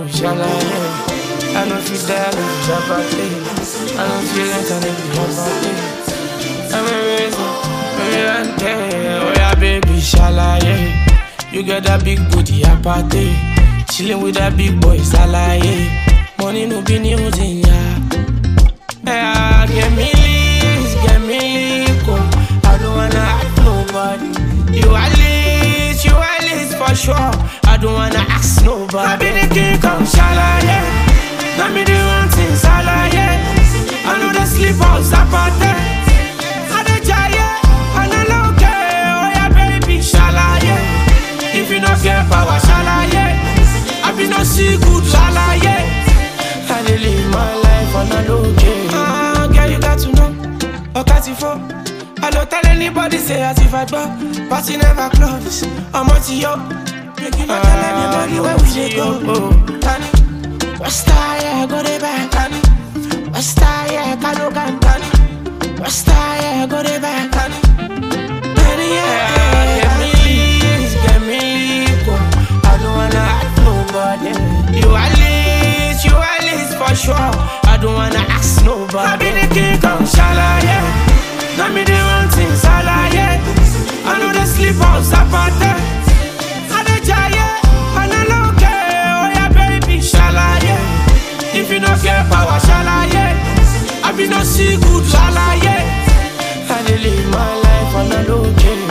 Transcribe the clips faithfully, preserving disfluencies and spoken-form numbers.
no shalaye. I don't feel that, I don't shabate. I don't feel like I don't be shabate. I'm a reason, I'm a day. Oh yeah, baby, shalaye. You got that big booty, apate. Chillin' with that big boy, salaye. Money no be news in ya. Yeah, get me leaves, get me liquor. I don't wanna ask nobody. You at least, you at least for sure. I don't wanna ask nobody. I be the king, come shalaye. Now me the one thing, salaye. I know the sleep out, zapate. I the giant, I know look, oh yeah, baby, shalaye. If you not get power, shalaye. I be no see good, shalaye. I dey live my life on a low key. Ah, girl, you got to know. Okay, for I don't tell anybody, say as if I go. Party never close. I'm on to you. Make you not tell anybody where we dey go. Tani, what's that? Yeah, go the back. Tani, what's that? Yeah, kano kan. Tani, what's that? Yeah, go the back. Tani, Tani, yeah. Get me leaves, get me liquor. I don't wanna ask nobody. You at least, you at least for sure. I don't wanna ask nobody. I be the king, come shalaye. Now me the one thing, salaye. I know the sleep out, zapate. I the giant, I know look, oh yeah, baby, shalaye. If you not get power, shalaye. I be no see good, shalaye. I dey live my life on a low key.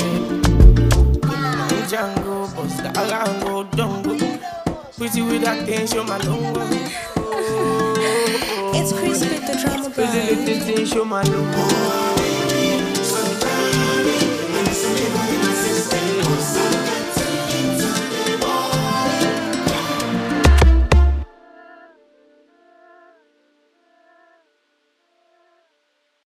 Django, bust the alango, dongo. Pretty with that thing, show my lungo. It's Chris with the drama. Pretty little thing, show my lungo.